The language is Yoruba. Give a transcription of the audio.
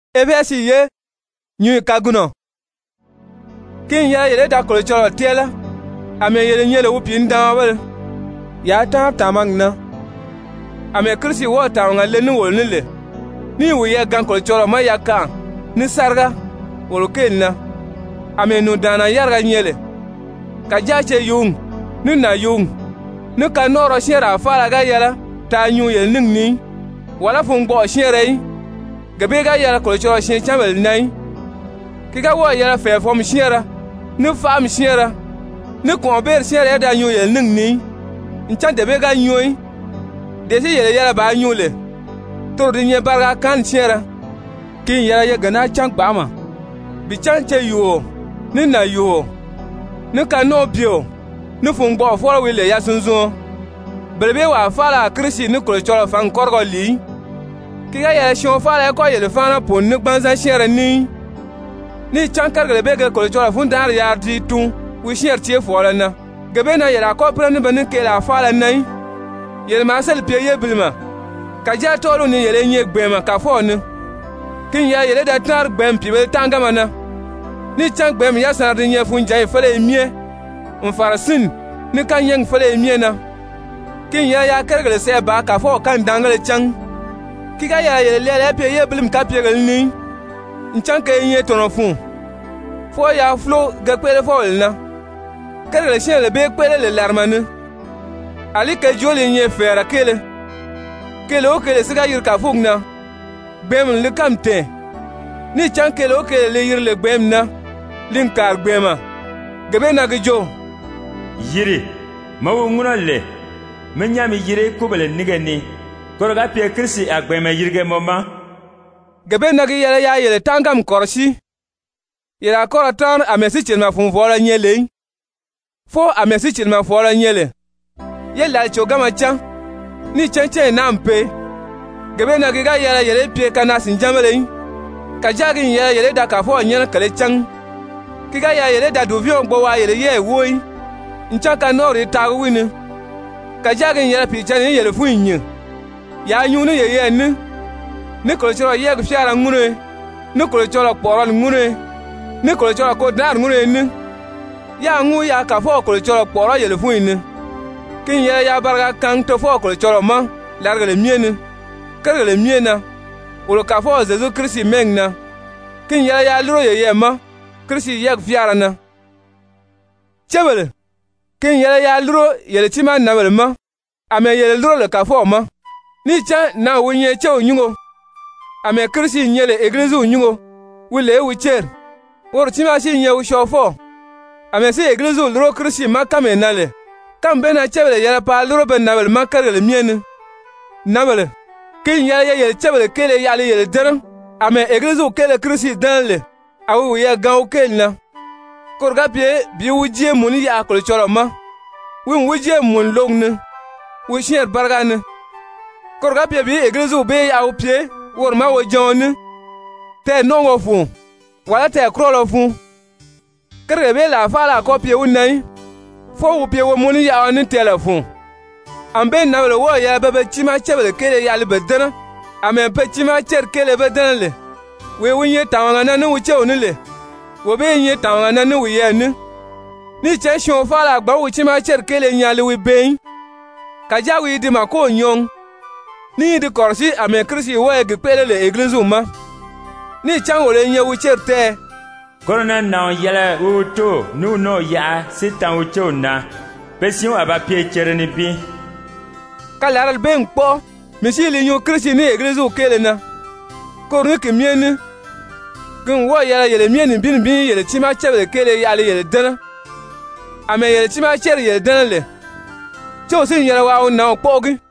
Ebesi ye nyu kaguno. Kin ya yele da kolo choro tiela. Ame yele nyele wupi ndawabel. Ya tamang na. Ame krisi wo tawanga lenu wolnile. Ni wuye gan kolo choro ma yaka. Ni sarga wolokenna. Ame nu dana yarga nyele. Ka jache yung. Ni na yung. Ni ka noro shera fala ga yala. Ta nyu yel ning ni. Wala fungbo shera yi. Gabe ga yala kolo choro shen chamel nai. Kika wo yala fe fom shera. Ni fam shera. Ni kon ber shera da nyu yel ning ni. Nchan de be ga nyu. Desi yele yala ba nyu le. Toro di nye barga kan shera. Kin yala ye gana chan bama. Bi chan che yo. Ni na yo. Ni ka no bio. Ni fungbo foro wile ya sunzo. Belebe wa fala krisi ni kolo choro fan korgo li. Kika yala shon fala ko yele fana pon ni gbanza shera ni. Ni chankar gele ge kolo choro fun dar ya di tun wi sher tie fola na. Gebe na yala ko pren ben ke la fala nai. Yele ma sel pie ye bilma. Ka ja tolo ni yele nye gbema ka fo ni. Kin ya yele da tar gbem pi be tanga mana. Ni chank gbem ya sanar di nye fun jai fele mie. Mfarasin ni kan yeng fele mie na. Kin ya kergele se ba ka fo kan dangale chang. Kika ya yele lele pie ye bilim ka pie gel ni. Nchanke nye tono fun. Fo ya flo ga kwele fo na. Kergele shen le be kwele le larmane. Ali ke joli nye fera kele. Kele o kele siga yir ka fug na. Gbem le kamte. Ni chanke le o kele le yir le gbem na. Linkar gbema. Gebe na gijo. Yiri. Mawu nguna le. Menyami yiri kubele nigeni. Koroga pie krisi agbeme yirge moma. Gebe na gi yele ya yele tangam korsi. Yela kora tan amesi chilma fun vola nyele. Fo amesi chilma vola nyele. Yela chogama chan. Ni chenche na mpe. Gebe na gi ga yele pie kana sinjamele. Kajagi yele da ka fo nyele kale chan. Kiga yele da duvion gbo wa yele ye woi. Nchaka nori tagu wini. Kajagi yele pi chan yele fu nyi. Ya nyunu ye ni. Ni kolo choro ye gu fiara ngure. Ni kolo choro poron ngure. Ni kolo choro ko dar ngure ni. Ya ngu ya ka fo kolo choro poro yele fu ni. Kin ye ya barga kan to fo kolo choro ma largale miene. Kergale miena. Ulo ka fo Jesu Kristi mengna. Kin ye ya luro ye ma. Kristi ye gu fiara na. Chebele. Kin ye ya luro yele tima na bele ma. Ame yele luro le ka fo ma. Ni cha na wunye che unyungo. Ame krisi nyele eglise unyungo. Wile wicher. Wor tima shi nye ushofo. Ame si eglise ulro krisi makame nale. Kambe na chebele yele pa luro ben nabele makarele miene. Nabele. Kin yele chebele kele yale yele deren. Ame eglise ukele krisi danle. Awu ye gan ukele na. Korga pie bi wujie muni ya akole choro ma. Win wujie mun longne. Wishier bargane. Korga pie bi eglise ube ya upie. Wor ma wo joni. Te nongo fun. Wala te krolo fun. Kerebe la fala kopie unai. Fo upie wo muni ya oni telefon. Ambe na wele wo ya bebe chima chebele kele ya libe dana. Ame pe chima cher kele be dana le. We winye tawanga na nu uche onile. Wo be nye tawanga na nu uye ni. Ni che shon fala gba wo chima cher kele nyale we bein. Kaja wi di mako nyong. Ni di korsi ame krisi wo e gpele le eglise uma. Ni chan wo le nye wo cher te. Korona na yele uto nu no ya sitan ucho na. Pesion aba pie chere ni bi. Kalaral ben po. Misi li nyu krisi ni eglise u kele na. Korni ke mieni. Gun wo yele mieni bin yele tima chebele kele yele dana. Ame yele tima chere yele dana le. Cho sin yele wa na pogi.